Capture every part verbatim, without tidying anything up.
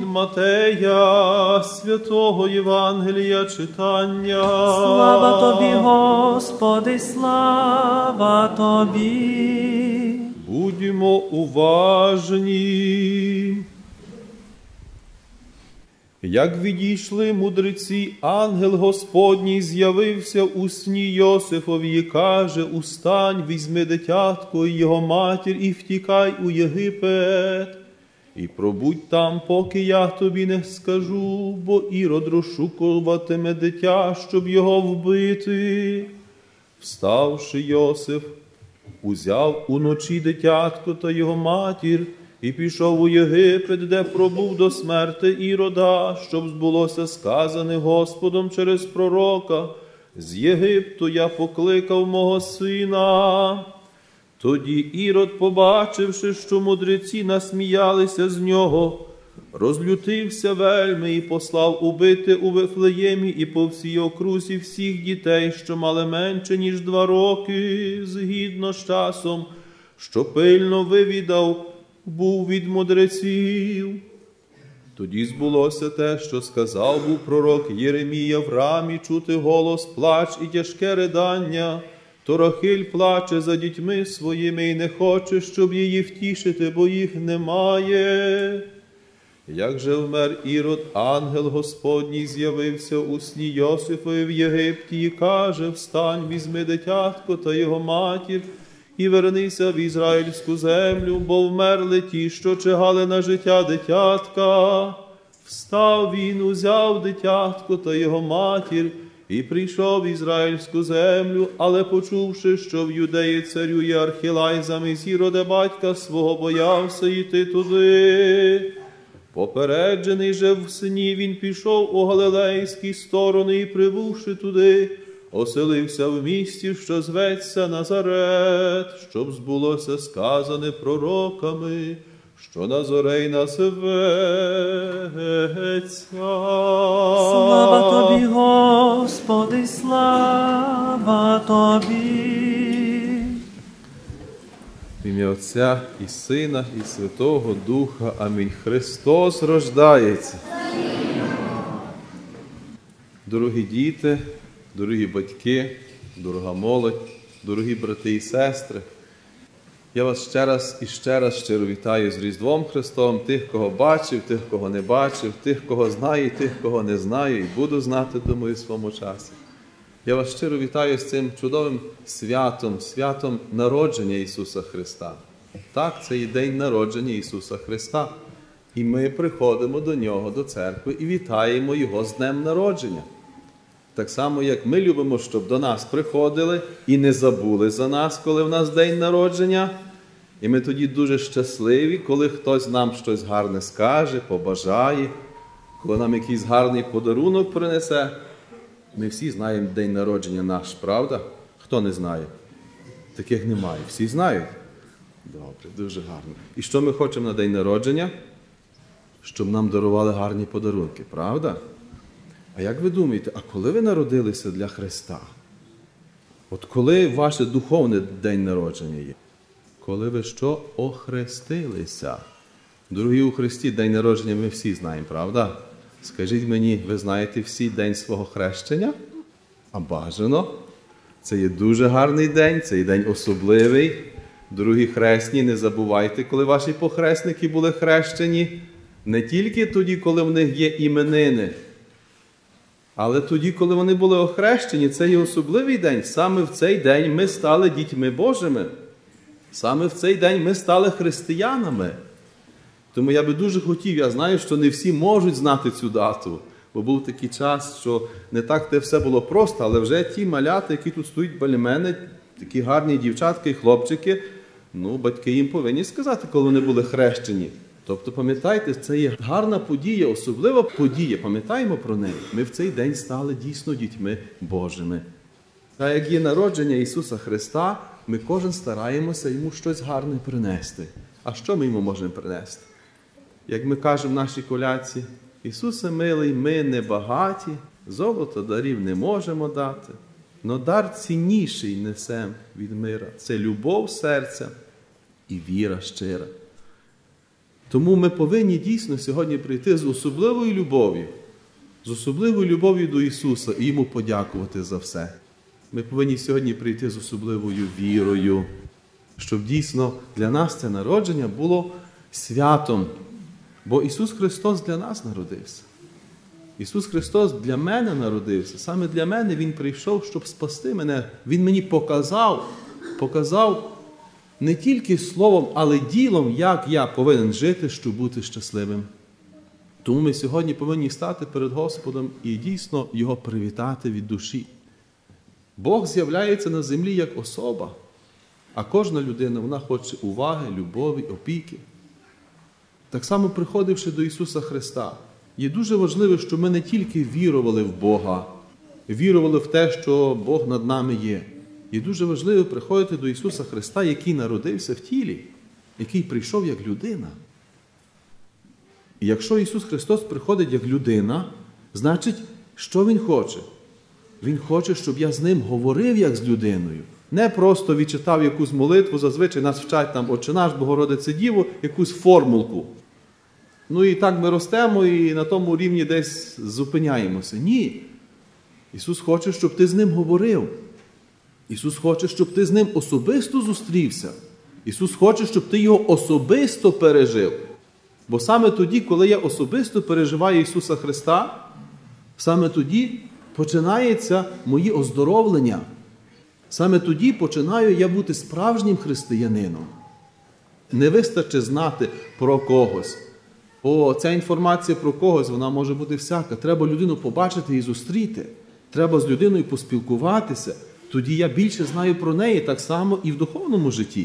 Матея, святого Євангелія читання. Слава Тобі, Господи, слава Тобі. Будьмо уважні. Як відійшли мудреці, ангел Господній з'явився у сні Йосифові і каже: «Устань, візьми дитятко і його матір і втікай у Єгипет. І пробудь там, поки я тобі не скажу, бо Ірод розшукуватиме дитя, щоб його вбити». Вставши, Йосиф узяв уночі дитятко та його матір і пішов у Єгипет, де пробув до смерти Ірода, щоб збулося сказане Господом через пророка: «З Єгипту я покликав мого сина». Тоді Ірод, побачивши, що мудреці насміялися з нього, розлютився вельми і послав убити у Вифлеємі і по всій окрузі всіх дітей, що мали менше, ніж два роки, згідно з часом, що пильно вивідав був від мудреців. Тоді збулося те, що сказав був пророк Єремія: «В рамі чути голос плач і тяжке ридання, то Рахиль плаче за дітьми своїми і не хоче, щоб її втішити, бо їх немає». Як же вмер Ірод, ангел Господній з'явився у сні Йосифові в Єгипті і каже: «Встань, візьми дитятко та його матір і вернися в ізраїльську землю, бо вмерли ті, що чигали на життя дитятка». Встав він, узяв дитятко та його матір і прийшов в ізраїльську землю, але почувши, що в Юдеї царює Архилай замість Ірода батька свого, боявся йти туди. Попереджений же в сні, він пішов у галилейські сторони і, прибувши туди, оселився в місті, що зветься Назарет, щоб збулося сказане пророками, що Назорей називеться. Слава Тобі, Господи, слава Тобі. В ім'я Отця і Сина, і Святого Духа. Амінь. Христос рождається. Дорогі діти, дорогі батьки, дорога молодь, дорогі брати і сестри, я вас ще раз і ще раз щиро вітаю з Різдвом Христовим, тих, кого бачив, тих, кого не бачив, тих, кого знаю, і тих, кого не знаю, і буду знати, думаю, в своєму часі. Я вас щиро вітаю з цим чудовим святом, святом народження Ісуса Христа. Так, це і день народження Ісуса Христа. І ми приходимо до Нього, до церкви, і вітаємо Його з днем народження. Так само, як ми любимо, щоб до нас приходили і не забули за нас, коли в нас день народження. І ми тоді дуже щасливі, коли хтось нам щось гарне скаже, побажає, коли нам якийсь гарний подарунок принесе. Ми всі знаємо день народження наш, правда? Хто не знає? Таких немає. Всі знають? Добре, дуже гарно. І що ми хочемо на день народження? Щоб нам дарували гарні подарунки, правда? А як ви думаєте, а коли ви народилися для Христа? От коли ваше духовне день народження є? Коли ви що? Охрестилися. Дорогі у Христі, день народження ми всі знаємо, правда? Скажіть мені, ви знаєте всі день свого хрещення? А бажано. Це є дуже гарний день, цей день особливий. Дорогі хресні, не забувайте, коли ваші похресники були хрещені. Не тільки тоді, коли в них є іменини, але тоді, коли вони були охрещені, це є особливий день. Саме в цей день ми стали дітьми Божими. Саме в цей день ми стали християнами. Тому я би дуже хотів, я знаю, що не всі можуть знати цю дату, бо був такий час, що не так те все було просто, але вже ті малята, які тут стоять біля мене, такі гарні дівчатки і хлопчики, ну, батьки їм повинні сказати, коли вони були хрещені. Тобто, пам'ятайте, це є гарна подія, особлива подія, пам'ятаємо про неї. Ми в цей день стали дійсно дітьми Божими. А як є народження Ісуса Христа, ми кожен стараємося йому щось гарне принести. А що ми йому можемо принести? Як ми кажемо в нашій колядці: «Ісусе милий, ми не багаті, золото дарів не можемо дати, но дар цінніший несем від мира. Це любов серця і віра щира». Тому ми повинні дійсно сьогодні прийти з особливою любов'ю, з особливою любов'ю до Ісуса і Йому подякувати за все. Ми повинні сьогодні прийти з особливою вірою, щоб дійсно для нас це народження було святом. Бо Ісус Христос для нас народився. Ісус Христос для мене народився. Саме для мене Він прийшов, щоб спасти мене. Він мені показав, показав не тільки словом, але ділом, як я повинен жити, щоб бути щасливим. Тому ми сьогодні повинні стати перед Господом і дійсно Його привітати від душі. Бог з'являється на землі як особа, а кожна людина, вона хоче уваги, любові, опіки. Так само, приходивши до Ісуса Христа, є дуже важливо, щоб ми не тільки вірували в Бога, вірували в те, що Бог над нами є. Є дуже важливо приходити до Ісуса Христа, який народився в тілі, який прийшов як людина. І якщо Ісус Христос приходить як людина, значить, що Він хоче? Він хоче, щоб я з Ним говорив як з людиною. Не просто відчитав якусь молитву, зазвичай нас вчать там «Отче наш, Богородице Діво», якусь формулку. Ну і так ми ростемо і на тому рівні десь зупиняємося. Ні. Ісус хоче, щоб ти з Ним говорив. Ісус хоче, щоб ти з Ним особисто зустрівся. Ісус хоче, щоб ти Його особисто пережив. Бо саме тоді, коли я особисто переживаю Ісуса Христа, саме тоді починається моє оздоровлення. Саме тоді починаю я бути справжнім християнином. Не вистачить знати про когось. О, ця інформація про когось, вона може бути всяка. Треба людину побачити і зустріти. Треба з людиною поспілкуватися. Тоді я більше знаю про неї, так само і в духовному житті.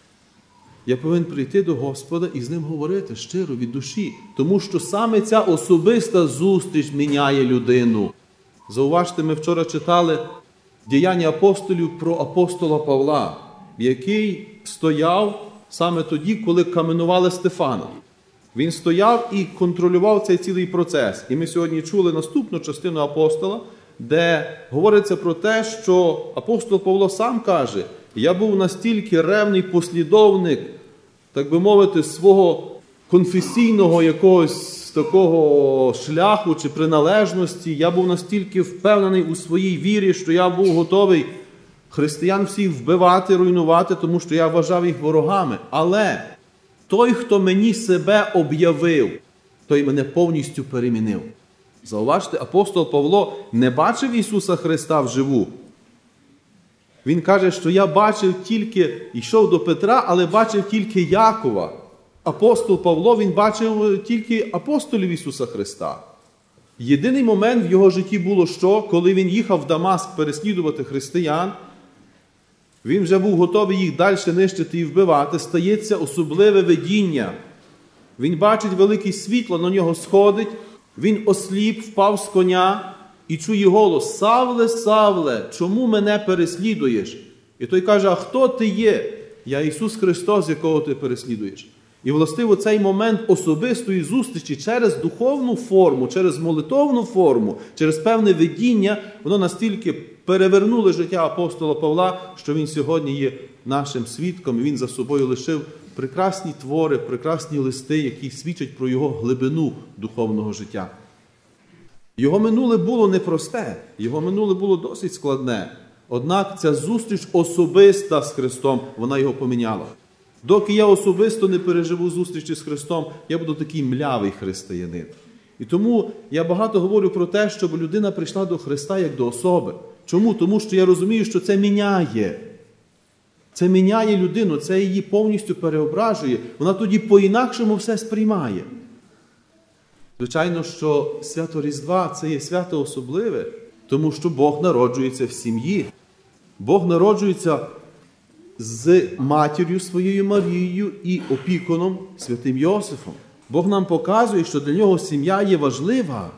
Я повинен прийти до Господа і з Ним говорити щиро, від душі. Тому що саме ця особиста зустріч міняє людину. Зауважте, ми вчора читали Діяння апостолів про апостола Павла, який стояв саме тоді, коли каменували Стефана. Він стояв і контролював цей цілий процес. І ми сьогодні чули наступну частину апостола, де говориться про те, що апостол Павло сам каже: «Я був настільки ревний послідовник, так би мовити, свого конфесійного якогось такого шляху чи приналежності, я був настільки впевнений у своїй вірі, що я був готовий християн всіх вбивати, руйнувати, тому що я вважав їх ворогами. Але той, хто мені себе об'явив, той мене повністю перемінив». Зауважте, апостол Павло не бачив Ісуса Христа вживу. Він каже, що я бачив тільки, йшов до Петра, але бачив тільки Якова. Апостол Павло, він бачив тільки апостолів Ісуса Христа. Єдиний момент в його житті було що? Коли він їхав в Дамаск переслідувати християн, він вже був готовий їх далі нищити і вбивати, стається особливе видіння. Він бачить велике світло, на нього сходить, він осліп, впав з коня і чує голос: «Савле, Савле, чому мене переслідуєш?» І той каже: «А хто ти є?» «Я Ісус Христос, якого ти переслідуєш». І, властиво, цей момент особистої зустрічі через духовну форму, через молитовну форму, через певне видіння, воно настільки перевернуло життя апостола Павла, що він сьогодні є нашим свідком, і він за собою лишив прекрасні твори, прекрасні листи, які свідчать про його глибину духовного життя. Його минуле було непросте, його минуле було досить складне. Однак ця зустріч особиста з Христом, вона його поміняла. Доки я особисто не переживу зустрічі з Христом, я буду такий млявий християнин. І тому я багато говорю про те, щоб людина прийшла до Христа як до особи. Чому? Тому що я розумію, що це міняє. Це міняє людину, це її повністю переображує. Вона тоді по-інакшому все сприймає. Звичайно, що свято Різдва – це є свято особливе, тому що Бог народжується в сім'ї. Бог народжується з матір'ю своєю Марією і опікуном святим Йосифом. Бог нам показує, що для нього сім'я є важлива.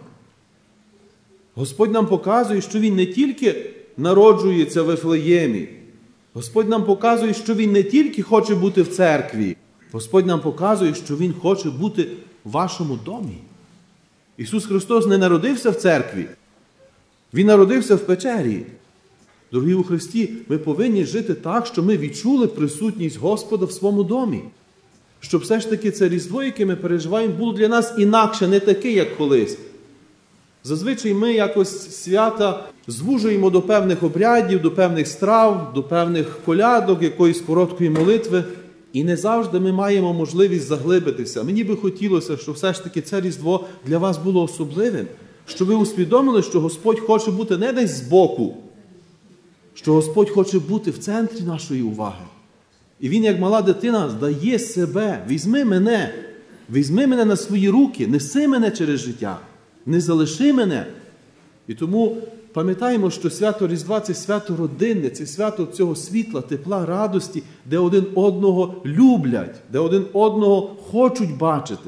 Господь нам показує, що Він не тільки народжується в Вифлеємі. Господь нам показує, що Він не тільки хоче бути в церкві. Господь нам показує, що Він хоче бути в вашому домі. Ісус Христос не народився в церкві. Він народився в печері. Дорогі у Христі, ми повинні жити так, що ми відчули присутність Господа в своєму домі. щоб все ж таки це Різдво, яке ми переживаємо, було для нас інакше, не таке, як колись. Зазвичай ми якось свята звужуємо до певних обрядів, до певних страв, до певних колядок, якоїсь короткої молитви. І не завжди ми маємо можливість заглибитися. Мені би хотілося, щоб все ж таки це Різдво для вас було особливим. Щоб ви усвідомили, що Господь хоче бути не десь збоку, що Господь хоче бути в центрі нашої уваги. І Він, як мала дитина, дає себе. Візьми мене, візьми мене на свої руки, неси мене через життя, не залиши мене. І тому пам'ятаємо, що свято Різдва – це свято родинне, це свято цього світла, тепла, радості, де один одного люблять, де один одного хочуть бачити.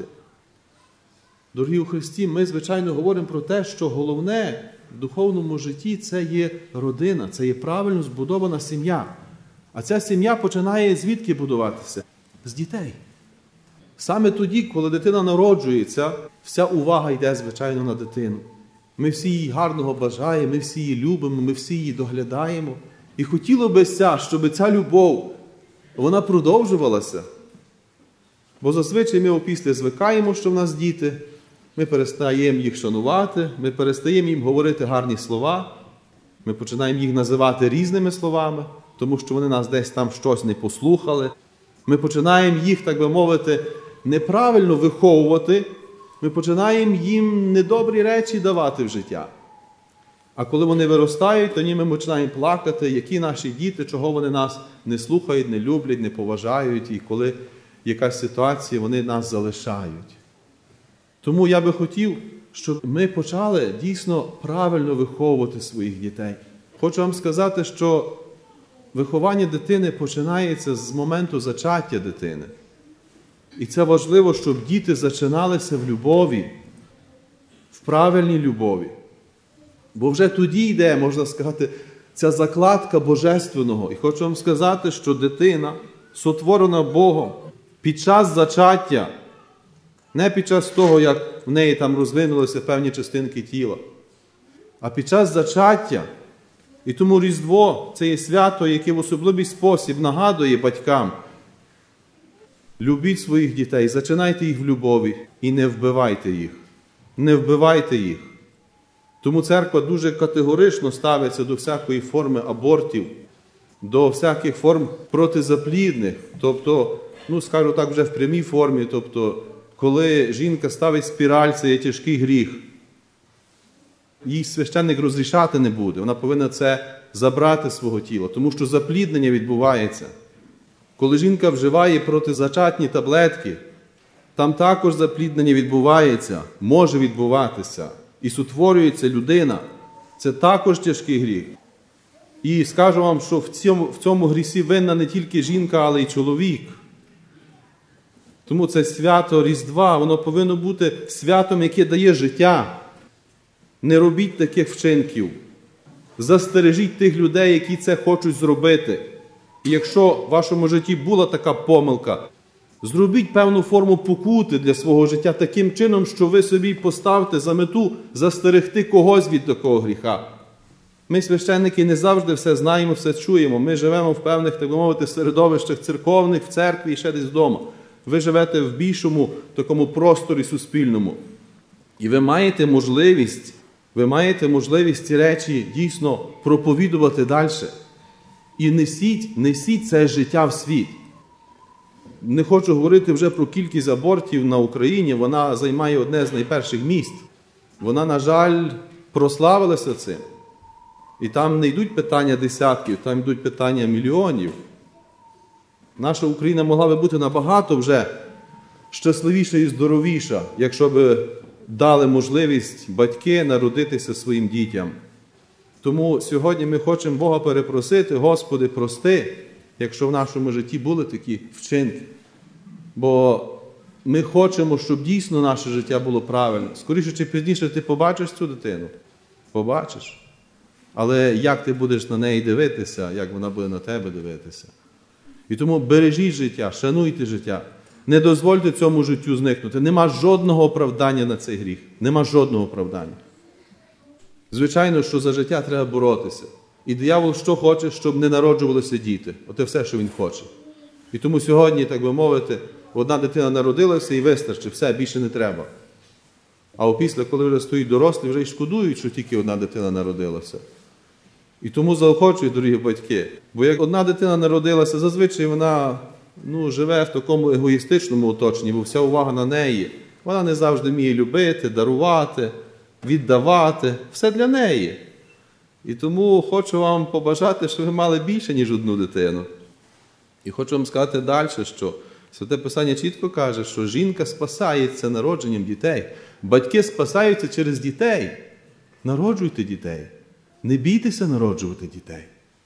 Дорогі у Христі, ми, звичайно, говоримо про те, що головне в духовному житті – це є родина, це є правильно збудована сім'я. А ця сім'я починає звідки будуватися? З дітей. Саме тоді, коли дитина народжується, вся увага йде, звичайно, на дитину. Ми всі її гарного бажаємо, ми всі її любимо, ми всі її доглядаємо. І хотіло би, щоб ця любов, вона продовжувалася. Бо зазвичай ми опісля звикаємо, що в нас діти, ми перестаємо їх шанувати, ми перестаємо їм говорити гарні слова, ми починаємо їх називати різними словами, тому що вони нас десь там щось не послухали. Ми починаємо їх, так би мовити, неправильно виховувати, ми починаємо їм недобрі речі давати в життя. А коли вони виростають, тоді ми починаємо плакати, які наші діти, чого вони нас не слухають, не люблять, не поважають, і коли якась ситуація, вони нас залишають. Тому я би хотів, щоб ми почали дійсно правильно виховувати своїх дітей. Хочу вам сказати, що виховання дитини починається з моменту зачаття дитини. І це важливо, щоб діти зачиналися в любові, в правильній любові. Бо вже тоді йде, можна сказати, ця закладка Божественного. І хочу вам сказати, що дитина, сотворена Богом, під час зачаття, не під час того, як в неї там розвинулися певні частинки тіла, а під час зачаття. І тому Різдво – це є свято, яке в особливий спосіб нагадує батькам: любіть своїх дітей, зачинайте їх в любові і не вбивайте їх. Не вбивайте їх. Тому церква дуже категорично ставиться до всякої форми абортів, до всяких форм протизаплідних. Тобто, ну, скажу так, вже в прямій формі, тобто, коли жінка ставить спіраль, це є тяжкий гріх. Їй священник розрішати не буде. Вона повинна це забрати з свого тіла, тому що запліднення відбувається. Коли жінка вживає протизачатні таблетки, там також запліднення відбувається, може відбуватися. І сотворюється людина. Це також тяжкий гріх. І скажу вам, що в цьому, в цьому грісі винна не тільки жінка, але й чоловік. Тому це свято Різдва, воно повинно бути святом, яке дає життя. Не робіть таких вчинків. Застережіть тих людей, які це хочуть зробити. І якщо в вашому житті була така помилка, зробіть певну форму покути для свого життя таким чином, що ви собі поставте за мету застерегти когось від такого гріха. Ми, священники, не завжди все знаємо, все чуємо. Ми живемо в певних, так би мовити, середовищах церковних, в церкві і ще десь вдома. Ви живете в більшому такому просторі суспільному. І ви маєте можливість, ви маєте можливість ці речі дійсно проповідувати далі. І несіть, несіть це життя в світ. Не хочу говорити вже про кількість абортів на Україні, вона займає одне з найперших місць. Вона, на жаль, прославилася цим. І там не йдуть питання десятків, там йдуть питання мільйонів. Наша Україна могла би бути набагато вже щасливіша і здоровіша, якщо б дали можливість батьки народитися своїм дітям. Тому сьогодні ми хочемо Бога перепросити: Господи, прости, якщо в нашому житті були такі вчинки. Бо ми хочемо, щоб дійсно наше життя було правильне. Скоріше чи пізніше ти побачиш цю дитину? Побачиш. Але як ти будеш на неї дивитися, як вона буде на тебе дивитися? І тому бережіть життя, шануйте життя. Не дозвольте цьому життю зникнути. Нема жодного оправдання на цей гріх. Нема жодного оправдання. Звичайно, що за життя треба боротися. І диявол що хоче, щоб не народжувалися діти. Оце все, що він хоче. І тому сьогодні, так би мовити, одна дитина народилася і вистачить, все, більше не треба. А опісля, коли вже стоїть дорослі, вже й шкодують, що тільки одна дитина народилася. І тому заохочую, дорогі батьки, бо як одна дитина народилася, зазвичай вона ну, живе в такому егоїстичному оточенні, бо вся увага на неї. Вона не завжди вміє любити, дарувати, віддавати. Все для неї. І тому хочу вам побажати, щоб ви мали більше, ніж одну дитину. І хочу вам сказати далі, що Святе Писання чітко каже, що жінка спасається народженням дітей. Батьки спасаються через дітей. Народжуйте дітей. Не бійтеся народжувати дітей.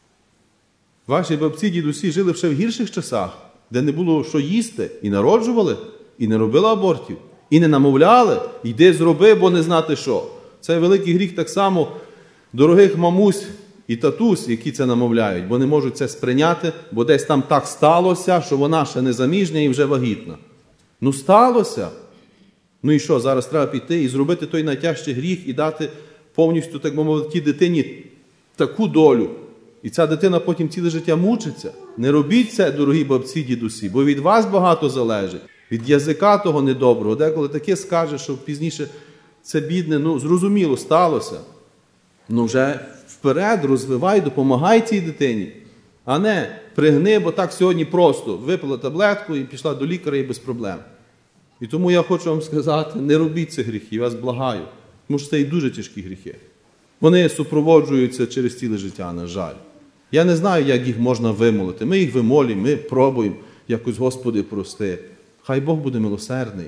Ваші бабці, дідусі жили ще в гірших часах, де не було що їсти, і народжували, і не робили абортів, і не намовляли, йди зроби, бо не знати що. Це великий гріх так само дорогих мамусь і татусь, які це намовляють, бо не можуть це сприйняти, бо десь там так сталося, що вона ще не заміжня і вже вагітна. Ну сталося. Ну і що, зараз треба піти і зробити той найтяжчий гріх і дати повністю, так би мовити, тій дитині таку долю. І ця дитина потім ціле життя мучиться. Не робіть це, дорогі бабці, дідусі, бо від вас багато залежить. Від язика того недоброго. Деколи таке скаже, що пізніше це бідне, ну зрозуміло, сталося. Ну вже вперед розвивай, допомагай цій дитині. А не пригни, бо так сьогодні просто випила таблетку і пішла до лікаря і без проблем. І тому я хочу вам сказати, не робіть цих гріхів, я вас благаю. Тому що це і дуже тяжкі гріхи. Вони супроводжуються через ціле життя, на жаль. Я не знаю, як їх можна вимолити. Ми їх вимолюємо, ми пробуємо якось, Господи, прости. Хай Бог буде милосердний.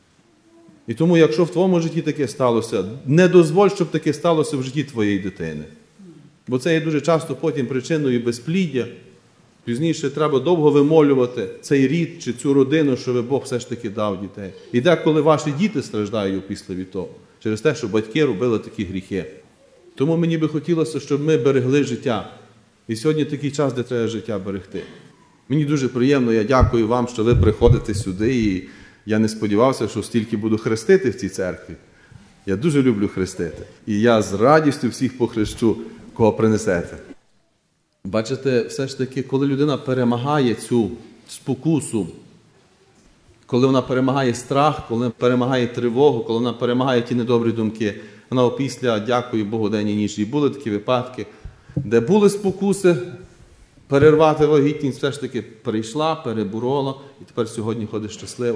І тому, якщо в твоєму житті таке сталося, не дозволь, щоб таке сталося в житті твоєї дитини. Бо це є дуже часто потім причиною безпліддя. Пізніше треба довго вимолювати цей рід чи цю родину, що Бог все ж таки дав дітей. І деколи ваші діти страждають після від того, через те, що батьки робили такі гріхи. Тому мені би хотілося, щоб ми берегли життя. І сьогодні такий час, де треба життя берегти. Мені дуже приємно, я дякую вам, що ви приходите сюди, і я не сподівався, що стільки буду хрестити в цій церкві. Я дуже люблю хрестити. І я з радістю всіх похрещу, кого принесете. Бачите, все ж таки, коли людина перемагає цю спокусу, коли вона перемагає страх, коли вона перемагає тривогу, коли вона перемагає ті недобрі думки, вона опісля, дякую Богу, день і ніч. І були такі випадки, де були спокуси перервати вагітність, все ж таки перейшла, переборола, і тепер сьогодні ходить щасливо.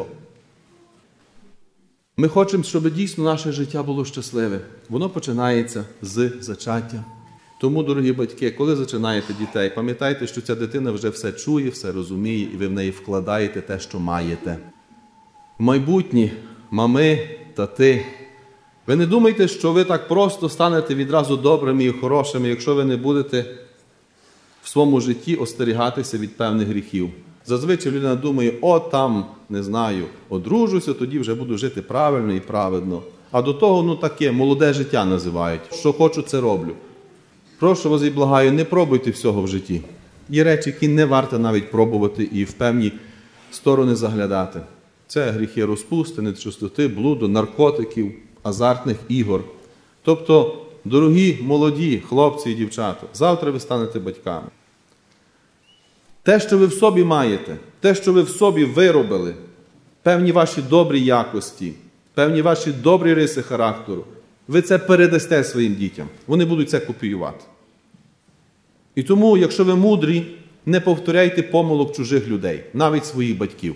Ми хочемо, щоб дійсно наше життя було щасливе. Воно починається з зачаття. Тому, дорогі батьки, коли зачинаєте дітей, пам'ятайте, що ця дитина вже все чує, все розуміє, і ви в неї вкладаєте те, що маєте. Майбутні мами, тати, ви не думайте, що ви так просто станете відразу добрими і хорошими, якщо ви не будете в своєму житті остерігатися від певних гріхів. Зазвичай людина думає, о, там, не знаю, одружуся, тоді вже буду жити правильно і праведно. А до того, ну таке, молоде життя називають. Що хочу, це роблю. Прошу вас і благаю, не пробуйте всього в житті. Є речі, які не варто навіть пробувати і в певні сторони заглядати. Це гріхи розпусти, нечистоти, блуду, наркотиків, азартних ігор. Тобто, дорогі молоді хлопці і дівчата, завтра ви станете батьками. Те, що ви в собі маєте, те, що ви в собі виробили, певні ваші добрі якості, певні ваші добрі риси характеру, ви це передасте своїм дітям. Вони будуть це копіювати. І тому, якщо ви мудрі, не повторяйте помилок чужих людей, навіть своїх батьків.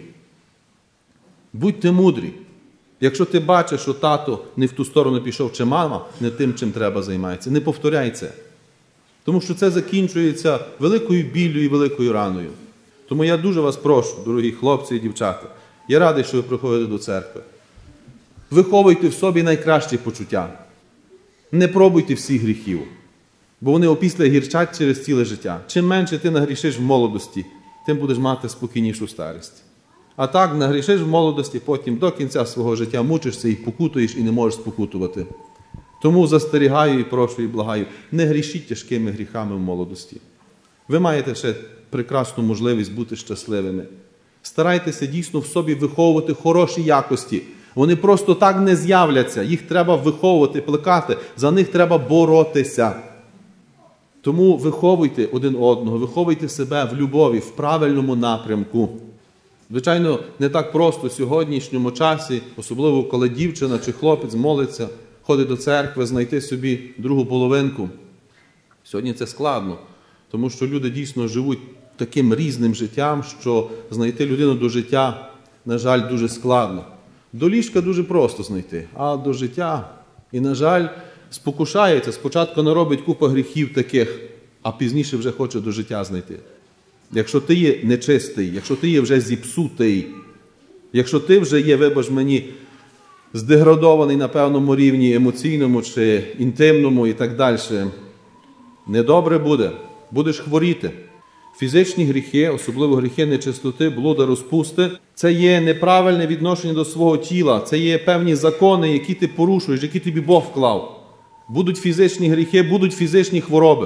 Будьте мудрі. Якщо ти бачиш, що тато не в ту сторону пішов, чи мама не тим, чим треба займається, не повторяй це. Тому що це закінчується великою біллю і великою раною. Тому я дуже вас прошу, дорогі хлопці і дівчата, я радий, що ви приходите до церкви. Виховуйте в собі найкращі почуття. Не пробуйте всіх гріхів, бо вони опісля гірчать через ціле життя. Чим менше ти нагрішиш в молодості, тим будеш мати спокійнішу старість. А так, нагрішиш в молодості, потім до кінця свого життя мучишся і покутуєш, і не можеш спокутувати. Тому застерігаю і прошу і благаю, не грішіть тяжкими гріхами в молодості. Ви маєте ще прекрасну можливість бути щасливими. Старайтеся дійсно в собі виховувати хороші якості. Вони просто так не з'являться. Їх треба виховувати, плекати. За них треба боротися. Тому виховуйте один одного, виховуйте себе в любові, в правильному напрямку. Звичайно, не так просто в сьогоднішньому часі, особливо коли дівчина чи хлопець молиться, ходить до церкви, знайти собі другу половинку. Сьогодні це складно, тому що люди дійсно живуть таким різним життям, що знайти людину до життя, на жаль, дуже складно. До ліжка дуже просто знайти, а до життя, і, на жаль, спокушається. Спочатку наробить купа гріхів таких, а пізніше вже хоче до життя знайти. Якщо ти є нечистий, якщо ти є вже зіпсутий, якщо ти вже є, вибач мені, здеградований на певному рівні емоційному чи інтимному і так далі, недобре буде, будеш хворіти. Фізичні гріхи, особливо гріхи нечистоти, блуда, розпусти, це є неправильне відношення до свого тіла, це є певні закони, які ти порушуєш, які тобі Бог вклав. Будуть фізичні гріхи, будуть фізичні хвороби.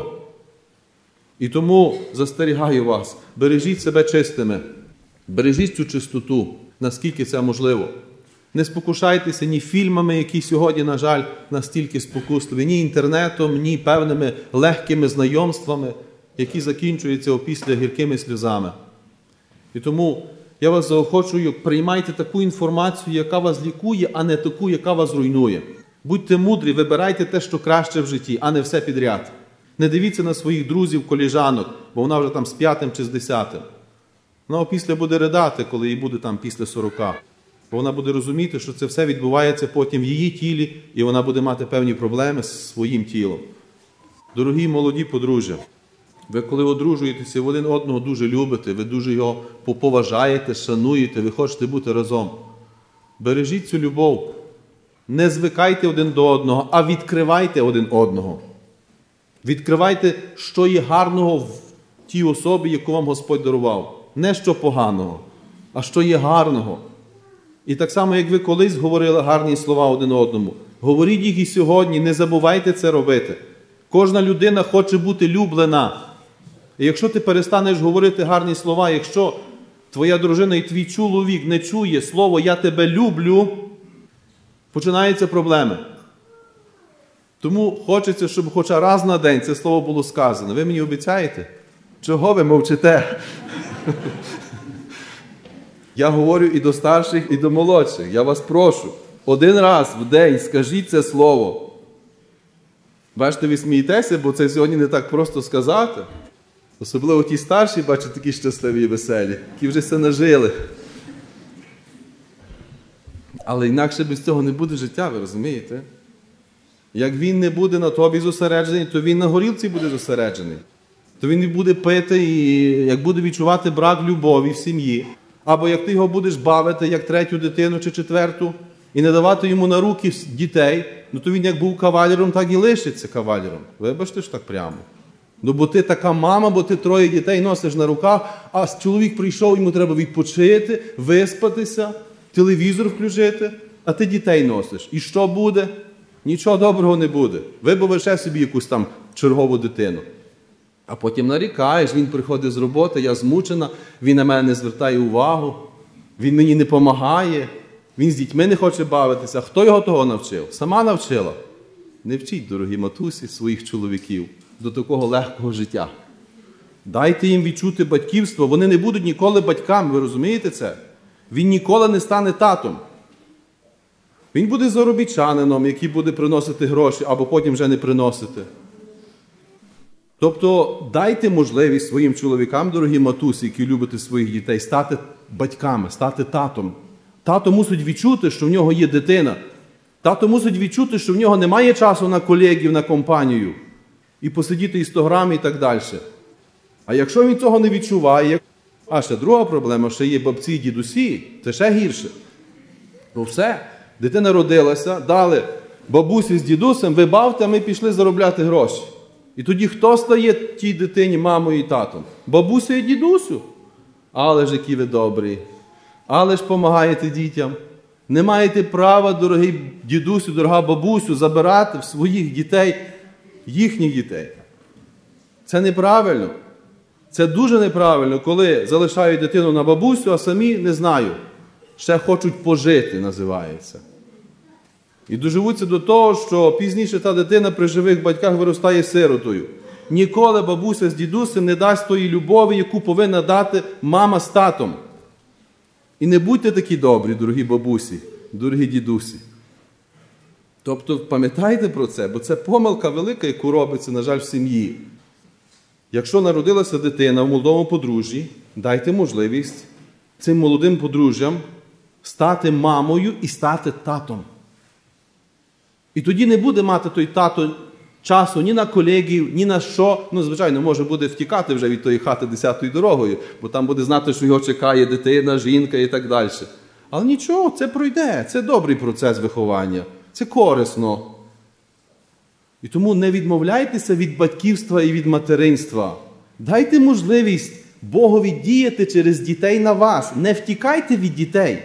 І тому застерігаю вас, бережіть себе чистими, бережіть цю чистоту, наскільки це можливо. Не спокушайтеся ні фільмами, які сьогодні, на жаль, настільки спокусливі, ні інтернетом, ні певними легкими знайомствами, які закінчуються опісля гіркими сльозами. І тому я вас заохочую, приймайте таку інформацію, яка вас лікує, а не таку, яка вас руйнує. Будьте мудрі, вибирайте те, що краще в житті, а не все підряд. Не дивіться на своїх друзів, коліжанок, бо вона вже там з п'ятим чи з десятим. Вона опісля буде ридати, коли їй буде там після сорока. Бо вона буде розуміти, що це все відбувається потім в її тілі, і вона буде мати певні проблеми з своїм тілом. Дорогі молоді подружжя, ви коли одружуєтеся, ви один одного дуже любите, ви дуже його поважаєте, шануєте, ви хочете бути разом. Бережіть цю любов. Не звикайте один до одного, а відкривайте один одного. Відкривайте, що є гарного в тій особі, яку вам Господь дарував. Не що поганого, а що є гарного. І так само, як ви колись говорили гарні слова один одному, говоріть їх і сьогодні, не забувайте це робити. Кожна людина хоче бути люблена. І якщо ти перестанеш говорити гарні слова, якщо твоя дружина і твій чоловік не чує слово «я тебе люблю», починаються проблеми. Тому хочеться, щоб хоча раз на день це слово було сказано. Ви мені обіцяєте? Чого ви мовчите? Я говорю і до старших, і до молодших. Я вас прошу, один раз в день скажіть це слово. Бачите, ви смієтеся, бо це сьогодні не так просто сказати. Особливо ті старші, бачите, такі щасливі і веселі, які вже все нажили. Але інакше без цього не буде життя, ви розумієте? Як він не буде на тобі зосереджений, то він на горілці буде зосереджений. То він не буде пити і як буде відчувати брак любові в сім'ї. Або як ти його будеш бавити, як третю дитину чи четверту, і не давати йому на руки дітей, ну то він як був кавалером, так і лишиться кавалером. Вибачте ж так прямо. Ну бо ти така мама, бо ти троє дітей носиш на руках, а чоловік прийшов, йому треба відпочити, виспатися, телевізор включити, а ти дітей носиш. І що буде? Нічого доброго не буде. Вибави ще собі якусь там чергову дитину. А потім нарікаєш, він приходить з роботи, я змучена, він на мене не звертає увагу, він мені не допомагає, він з дітьми не хоче бавитися. Хто його того навчив? Сама навчила. Не вчіть, дорогі матусі, своїх чоловіків до такого легкого життя. Дайте їм відчути батьківство, вони не будуть ніколи батьками, ви розумієте це? Він ніколи не стане татом. Він буде заробітчанином, який буде приносити гроші, або потім вже не приносити. Тобто дайте можливість своїм чоловікам, дорогі матусі, які любите своїх дітей, стати батьками, стати татом. Тато мусить відчути, що в нього є дитина. Тато мусить відчути, що в нього немає часу на колегів, на компанію. І посидіти істограми і так далі. А якщо він цього не відчуває, а ще друга проблема, що є бабці і дідусі, це ще гірше. То все, дитина родилася, дали бабусі з дідусем, ви бавте, а ми пішли заробляти гроші. І тоді хто стає тій дитині мамою і татом? Бабуся і дідусю? Але ж які ви добрі. Але ж помагаєте дітям. Не маєте права, дорогий дідусю, дорога бабусю, забирати в своїх дітей їхніх дітей. Це неправильно. Це дуже неправильно, коли залишають дитину на бабусю, а самі, не знаю, ще хочуть пожити, називається. І доживуться до того, що пізніше та дитина при живих батьках виростає сиротою. Ніколи бабуся з дідусем не дасть тої любові, яку повинна дати мама з татом. І не будьте такі добрі, дорогі бабусі, дорогі дідусі. Тобто пам'ятайте про це, бо це помилка велика, яку робиться, на жаль, в сім'ї. Якщо народилася дитина в молодому подружжі, дайте можливість цим молодим подружжям стати мамою і стати татом. І тоді не буде мати той тато часу ні на колегів, ні на що. Ну, звичайно, може буде втікати вже від тої хати десятою дорогою, бо там буде знати, що його чекає дитина, жінка і так далі. Але нічого, це пройде, це добрий процес виховання, це корисно. І тому не відмовляйтеся від батьківства і від материнства. Дайте можливість Богові діяти через дітей на вас. Не втікайте від дітей.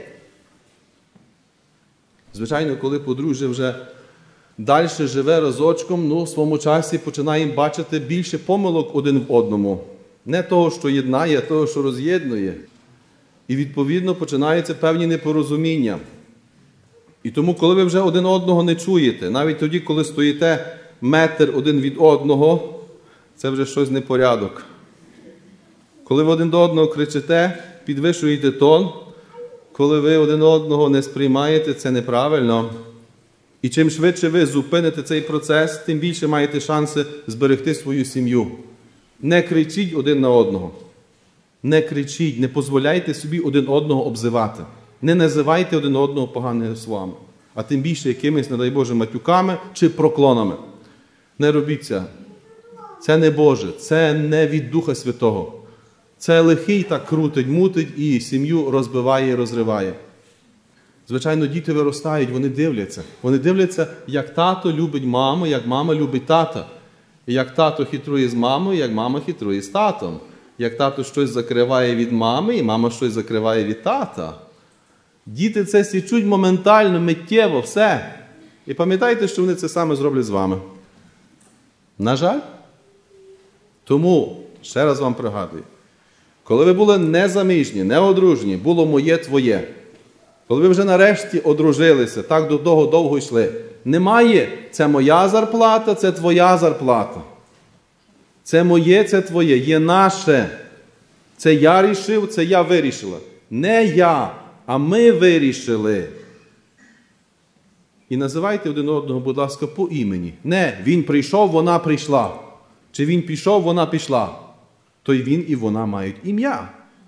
Звичайно, коли подружжя вже далі живе разочком, ну, в своєму часі починаємо бачити більше помилок один в одному. Не того, що єднає, а того, що роз'єднує. І, відповідно, починаються певні непорозуміння. І тому, коли ви вже один одного не чуєте, навіть тоді, коли стоїте метр один від одного, це вже щось непорядок. Коли ви один до одного кричите, підвищуєте тон, коли ви один одного не сприймаєте, це неправильно. І чим швидше ви зупините цей процес, тим більше маєте шанси зберегти свою сім'ю. Не кричіть один на одного. Не кричіть, не дозволяйте собі один одного обзивати. Не називайте один одного поганими словами. А тим більше якимись, не дай Боже, матюками чи проклонами. Не робіть це. Це не Боже, це не від Духа Святого. Це лихий так крутить, мутить і сім'ю розбиває і розриває. Звичайно, діти виростають, вони дивляться. Вони дивляться, як тато любить маму, як мама любить тата. І як тато хитрує з мамою, як мама хитрує з татом. Як тато щось закриває від мами, і мама щось закриває від тата. Діти це січуть моментально, миттєво, все. І пам'ятайте, що вони це саме зроблять з вами. На жаль. Тому, ще раз вам пригадую, коли ви були незаміжні, неодружні, було моє, твоє. Коли ви вже нарешті одружилися, так до того довго йшли, немає, це моя зарплата, це твоя зарплата. Це моє, це твоє, є наше. Це я рішив, це я вирішила. Не я, а ми вирішили. І називайте один одного, будь ласка, по імені. Не, він прийшов, вона прийшла. Чи він пішов, вона пішла. То й він і вона мають ім'я.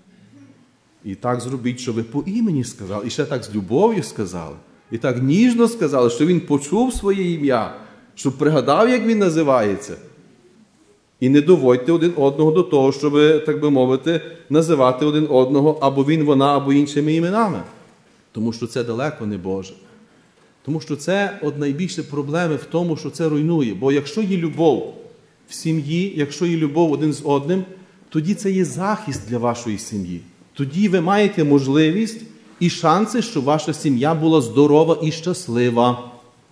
І так зробіть, що ви по імені сказали. І ще так з любов'ю сказали. І так ніжно сказали, що він почув своє ім'я, щоб пригадав, як він називається. І не доводьте один одного до того, щоб, так би мовити, називати один одного або він, вона, або іншими іменами. Тому що це далеко не Боже. Тому що це от найбільше проблеми в тому, що це руйнує. Бо якщо є любов в сім'ї, якщо є любов один з одним, тоді це є захист для вашої сім'ї. Тоді ви маєте можливість і шанси, щоб ваша сім'я була здорова і щаслива.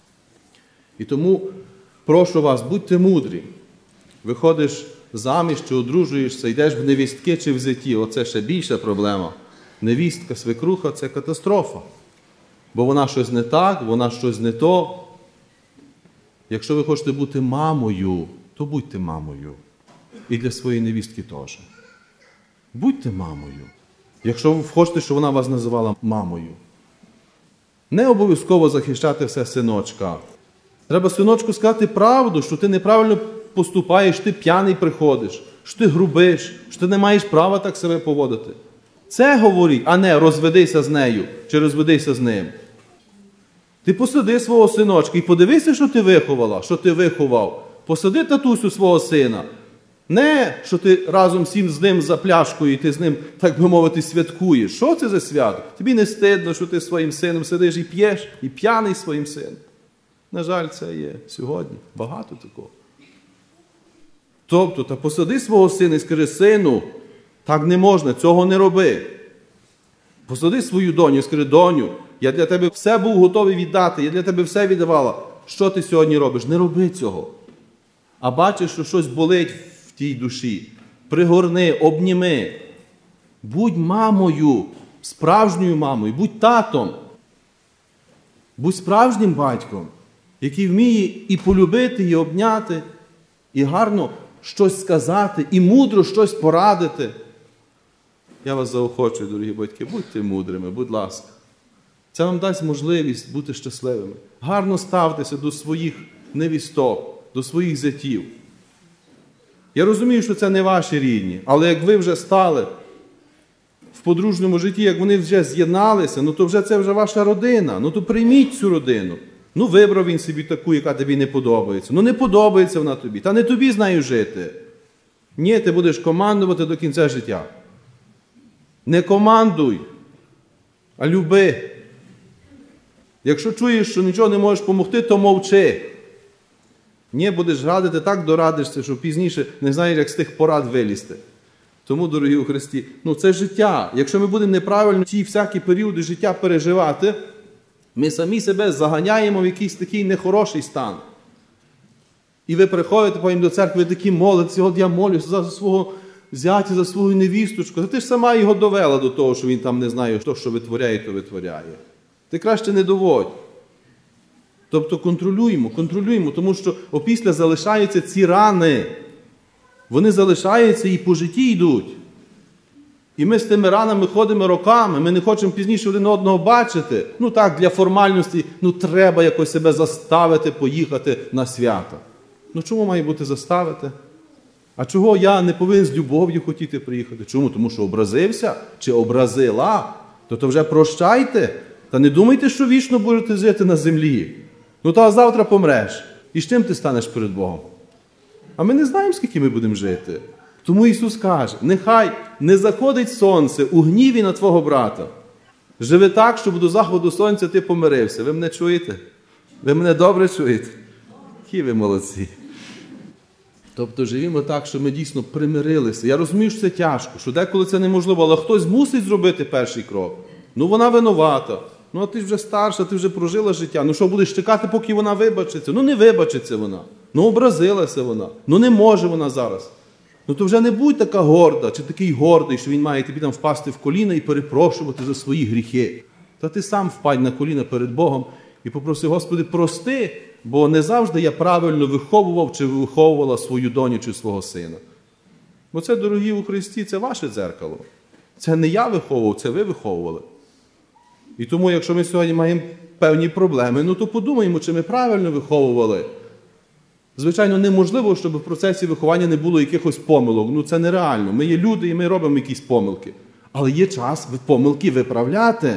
І тому прошу вас, будьте мудрі. Виходиш заміж чи одружуєшся, йдеш в невістки чи в зяті. Оце ще більша проблема. Невістка, свекруха – це катастрофа. Бо вона щось не так, вона щось не то. Якщо ви хочете бути мамою, то будьте мамою. І для своєї невістки теж. Будьте мамою. Якщо ви хочете, щоб вона вас називала мамою. Не обов'язково захищати все синочка. Треба синочку сказати правду, що ти неправильно поступаєш, ти п'яний приходиш, що ти грубиш, що ти не маєш права так себе поводити. Це говоріть, а не розведися з нею, чи розведися з ним. Ти посади свого синочка і подивися, що ти виховала, що ти виховав. Посади татусю свого сина. Не, що ти разом всім з ним за пляшкою і ти з ним, так би мовити, святкуєш. Що це за свято? Тобі не стидно, що ти з своїм сином сидиш і п'єш, і п'яний своїм сином. На жаль, це є сьогодні. Багато такого. Тобто, та посади свого сина і скажи, сину, так не можна, цього не роби. Посади свою доню і скажи, доню, я для тебе все був готовий віддати, я для тебе все віддавала. Що ти сьогодні робиш? Не роби цього. А бачиш, що щось болить в тій душі. Пригорни, обніми. Будь мамою, справжньою мамою, будь татом. Будь справжнім батьком, який вміє і полюбити, і обняти, і гарно щось сказати, і мудро щось порадити. Я вас заохочую, дорогі батьки, будьте мудрими, будь ласка. Це вам дасть можливість бути щасливими. Гарно ставтеся до своїх невісток, до своїх зятів. Я розумію, що це не ваші рідні, але як ви вже стали в подружньому житті, як вони вже з'єдналися, ну то вже це вже ваша родина. Ну то прийміть цю родину. Ну вибрав він собі таку, яка тобі не подобається. Ну не подобається вона тобі. Та не тобі з нею жити. Ні, ти будеш командувати до кінця життя. Не командуй, а люби. Якщо чуєш, що нічого не можеш допомогти, то мовчи. Ні, будеш радити, так дорадишся, що пізніше не знаєш, як з тих порад вилізти. Тому, дорогі у Христі, ну це життя. Якщо ми будемо неправильно ці всякі періоди життя переживати, ми самі себе заганяємо в якийсь такий нехороший стан. І ви приходите потім до церкви, такі молитеся, от я молюся за свого зятя, за свою невісточку. Та ти ж сама його довела до того, що він там не знає, що, що витворяє, то витворяє. Ти краще не доводь. Тобто контролюємо, контролюємо, тому що опісля залишаються ці рани. Вони залишаються і по житті йдуть. І ми з тими ранами ходимо роками, ми не хочемо пізніше один одного бачити. Ну так, для формальності, ну треба якось себе заставити поїхати на свято. Ну чому має бути заставити? А чого я не повинен з любов'ю хотіти приїхати? Чому? Тому що образився чи образила? То то вже прощайте. Та не думайте, що вічно будете жити на землі. Ну та завтра помреш. І з чим ти станеш перед Богом? А ми не знаємо, скільки ми будемо жити. Тому Ісус каже, нехай не заходить сонце у гніві на твого брата. Живи так, щоб до заходу сонця ти помирився. Ви мене чуєте? Ви мене добре чуєте? Які ви молодці. Тобто живімо так, що ми дійсно примирилися. Я розумію, що це тяжко, що деколи це неможливо, але хтось мусить зробити перший крок. Ну вона винувата. Ну а ти вже старша, ти вже прожила життя. Ну що, будеш чекати, поки вона вибачиться? Ну не вибачиться вона. Ну образилася вона. Ну не може вона зараз. Ну то вже не будь така горда, чи такий гордий, що він має тобі там впасти в коліна і перепрошувати за свої гріхи. Та ти сам впадь на коліна перед Богом і попроси, Господи, прости, бо не завжди я правильно виховував чи виховувала свою доню чи свого сина. Бо це, дорогі у Христі, це ваше дзеркало. Це не я виховував, це ви виховували. І тому, якщо ми сьогодні маємо певні проблеми, ну то подумаємо, чи ми правильно виховували. Звичайно, неможливо, щоб в процесі виховання не було якихось помилок. Ну це нереально. Ми є люди і ми робимо якісь помилки. Але є час помилки виправляти.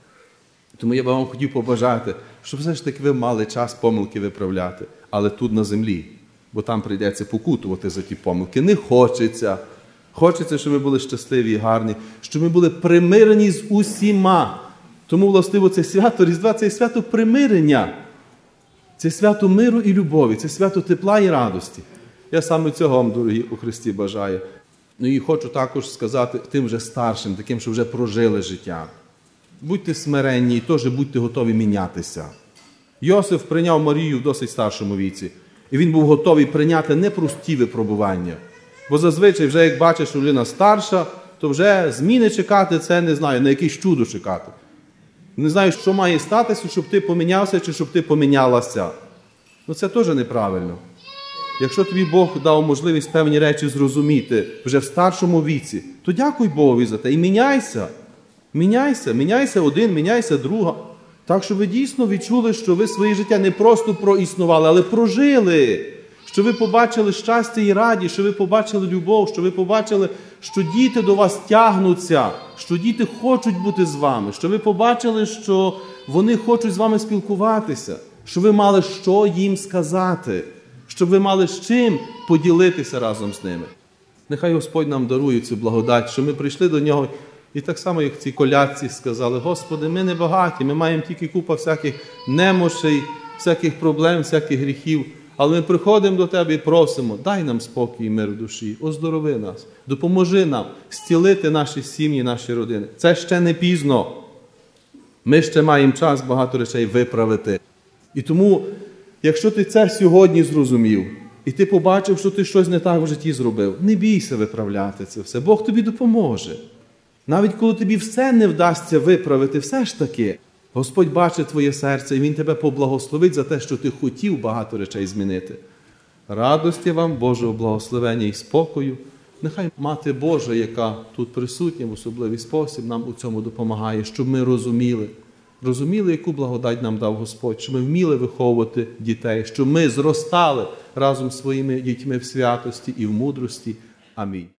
Тому я би вам хотів побажати, щоб все ж таки ви мали час помилки виправляти. Але тут на землі. Бо там прийдеться покутувати за ті помилки. Не хочеться. Хочеться, щоб ми були щасливі і гарні. Щоб ми були примирені з усіма. Тому, властиво, це свято Різдва – це свято примирення. Це свято миру і любові, це свято тепла і радості. Я саме цього вам, дорогі у Христі, бажаю. Ну і хочу також сказати тим вже старшим, таким, що вже прожили життя. Будьте смиренні і теж будьте готові мінятися. Йосиф прийняв Марію в досить старшому віці. І він був готовий прийняти непрості випробування. Бо зазвичай вже як бачиш, що людина старша, то вже зміни чекати, це не знаю, на якесь чудо чекати. Не знаю, що має статися, щоб ти помінявся, чи щоб ти помінялася. Ну це теж неправильно. Якщо тобі Бог дав можливість певні речі зрозуміти вже в старшому віці, то дякуй Богові за те і міняйся. Міняйся, міняйся один, міняйся друга. Так, щоб ви дійсно відчули, що ви своє життя не просто проіснували, але прожили. Що ви побачили щастя і радість, що ви побачили любов, що ви побачили, що діти до вас тягнуться, що діти хочуть бути з вами, що ви побачили, що вони хочуть з вами спілкуватися, що ви мали що їм сказати, щоб ви мали з чим поділитися разом з ними. Нехай Господь нам дарує цю благодать, що ми прийшли до Нього і так само, як ці колядці сказали, Господи, ми не багаті, ми маємо тільки купа всяких немощей, всяких проблем, всяких гріхів. Але ми приходимо до Тебе і просимо, дай нам спокій і мир в душі, оздорови нас, допоможи нам зцілити наші сім'ї, наші родини. Це ще не пізно. Ми ще маємо час багато речей виправити. І тому, якщо ти це сьогодні зрозумів, і ти побачив, що ти щось не так в житті зробив, не бійся виправляти це все. Бог тобі допоможе. Навіть коли тобі все не вдасться виправити, все ж таки, Господь бачить твоє серце, і Він тебе поблагословить за те, що ти хотів багато речей змінити. Радості вам, Божого благословення і спокою Нехай Мати Божа, яка тут присутня в особливий спосіб, нам у цьому допомагає, щоб ми розуміли, розуміли, яку благодать нам дав Господь, щоб ми вміли виховувати дітей, щоб ми зростали разом з своїми дітьми в святості і в мудрості. Амінь.